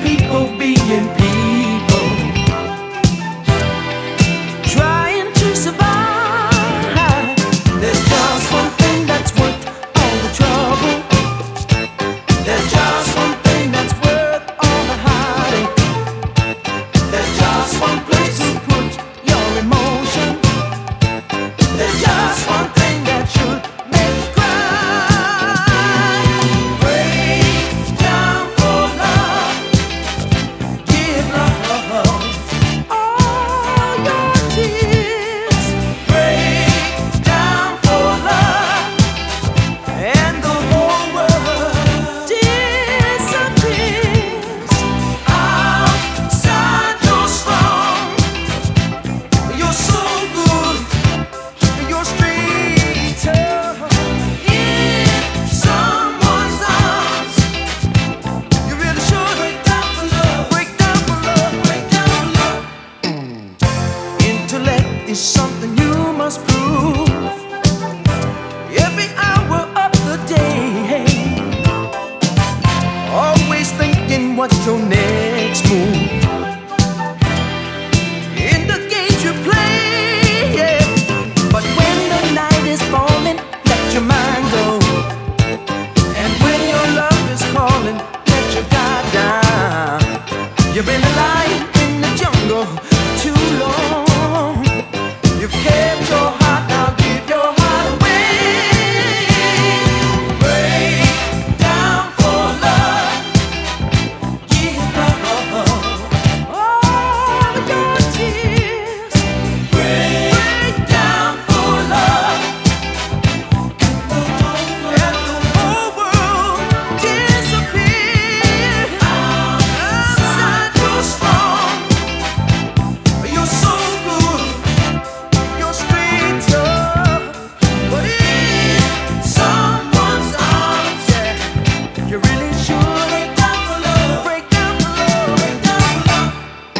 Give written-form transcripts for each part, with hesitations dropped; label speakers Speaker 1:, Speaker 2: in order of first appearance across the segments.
Speaker 1: people being people, trying to survive. There's just one thing that's worth all the trouble. There's just one thing that's worth all the heartache. There's just one place to put your emotion. There's just one thing that should make you cry. Break down for love. Give love all your tears. Break down for love, and the whole world disappears. Outside you're strong, you're so good, you're straight tough. In someone's arms, you really should break down for love. Break down for love. Break down for love. Intellect is something you must prove every hour of the day. Always thinking what's your next move in the games you play. Yeah. But when the night is falling, let your mind go. And when your love is calling, let your guard down. You've been a lion in the jungle too long. You've kept your heart, now give your heart away. Break down for love. Give love all your tears. Break down for love, and the whole world disappears. Outside you're strong, you're so good, you're straight tough. But in someone's arms, yeah, you really should break down for love. Break down for love. Break down for love.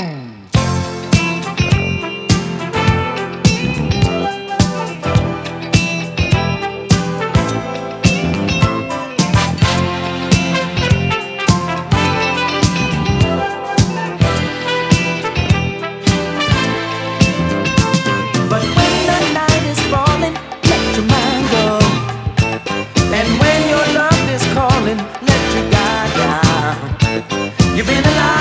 Speaker 1: But when the night is falling, let your mind go. And when your love is calling, let your guard down. You've been alive